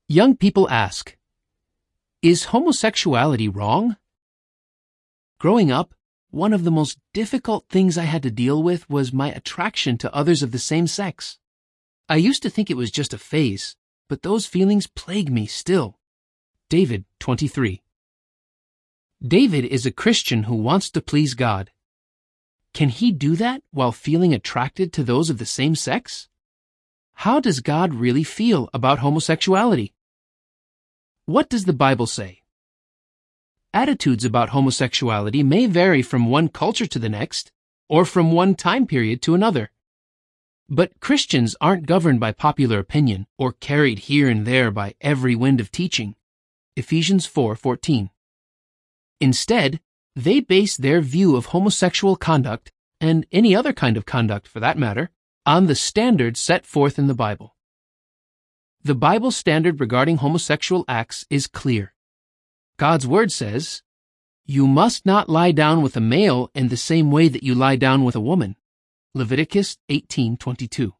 Young people ask, is homosexuality wrong? Growing up, one of the most difficult things I had to deal with was my attraction to others of the same sex. I used to think it was just a phase, but those feelings plague me still. David, 23. David is a Christian who wants to please God. Can he do that while feeling attracted to those of the same sex? How does God really feel about homosexuality? What does the Bible say? Attitudes about homosexuality may vary from one culture to the next, or from one time period to another. But Christians aren't governed by popular opinion or carried here and there by every wind of teaching. Ephesians 4:14. Instead, they base their view of homosexual conduct, and any other kind of conduct for that matter, on the standards set forth in the Bible. The Bible standard regarding homosexual acts is clear. God's Word says, "You must not lie down with a male in the same way that you lie down with a woman." Leviticus 18:22.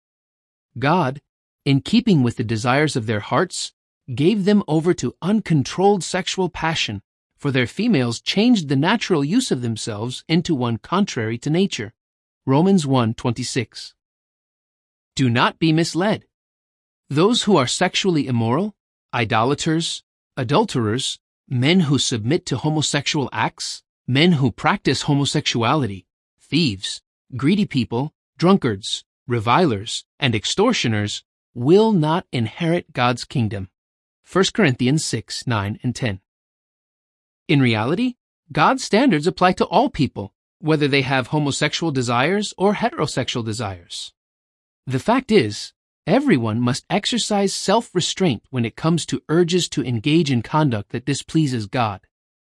God, in keeping with the desires of their hearts, gave them over to uncontrolled sexual passion, for their females changed the natural use of themselves into one contrary to nature. Romans 1:26. Do not be misled. Those who are sexually immoral, idolaters, adulterers, men who submit to homosexual acts, men who practice homosexuality, thieves, greedy people, drunkards, revilers, and extortioners will not inherit God's kingdom. 1 Corinthians 6:9 and 10. In reality, God's standards apply to all people, whether they have homosexual desires or heterosexual desires. The fact is, everyone must exercise self-restraint when it comes to urges to engage in conduct that displeases God.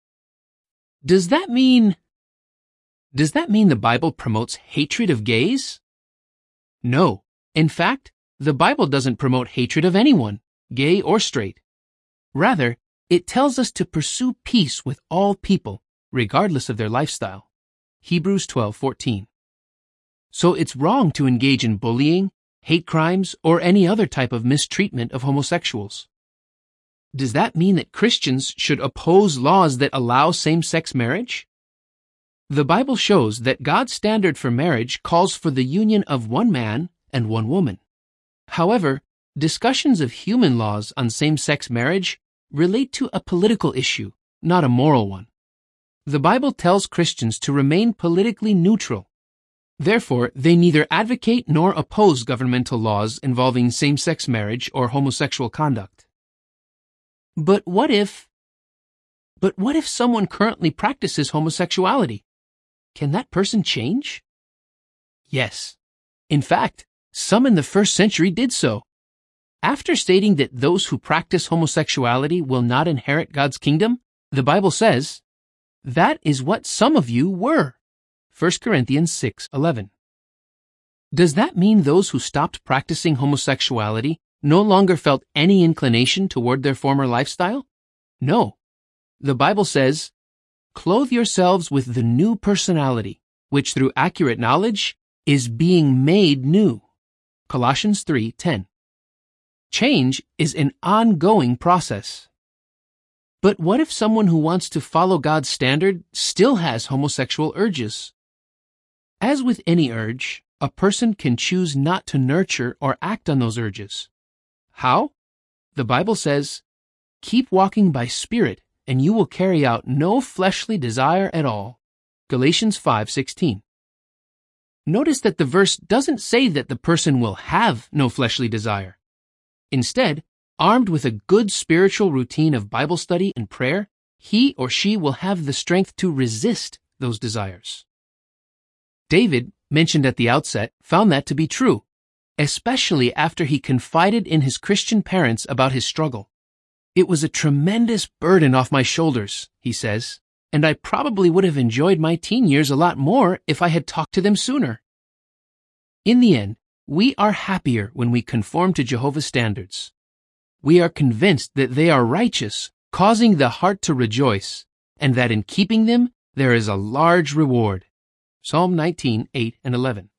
Does that mean the Bible promotes hatred of gays? No. In fact, the Bible doesn't promote hatred of anyone, gay or straight. Rather, it tells us to pursue peace with all people, regardless of their lifestyle. Hebrews 12:14. So it's wrong to engage in bullying, hate crimes, or any other type of mistreatment of homosexuals. Does that mean that Christians should oppose laws that allow same-sex marriage? The Bible shows that God's standard for marriage calls for the union of one man and one woman. However, discussions of human laws on same-sex marriage relate to a political issue, not a moral one. The Bible tells Christians to remain politically neutral. Therefore, they neither advocate nor oppose governmental laws involving same-sex marriage or homosexual conduct. But what if someone currently practices homosexuality? Can that person change? Yes. In fact, some in the first century did so. After stating that those who practice homosexuality will not inherit God's kingdom, the Bible says, "That is what some of you were." 1 Corinthians 6:11. Does that mean those who stopped practicing homosexuality no longer felt any inclination toward their former lifestyle? No. The Bible says, "Clothe yourselves with the new personality, which through accurate knowledge is being made new." Colossians 3:10. Change is an ongoing process. But what if someone who wants to follow God's standard still has homosexual urges? As with any urge, a person can choose not to nurture or act on those urges. How? The Bible says, "Keep walking by Spirit, and you will carry out no fleshly desire at all." Galatians 5:16. Notice that the verse doesn't say that the person will have no fleshly desire. Instead, armed with a good spiritual routine of Bible study and prayer, he or she will have the strength to resist those desires. David, mentioned at the outset, found that to be true, especially after he confided in his Christian parents about his struggle. "It was a tremendous burden off my shoulders," he says, "and I probably would have enjoyed my teen years a lot more if I had talked to them sooner." In the end, we are happier when we conform to Jehovah's standards. We are convinced that they are righteous, causing the heart to rejoice, and that in keeping them there is a large reward. Psalm 19:8 and 11.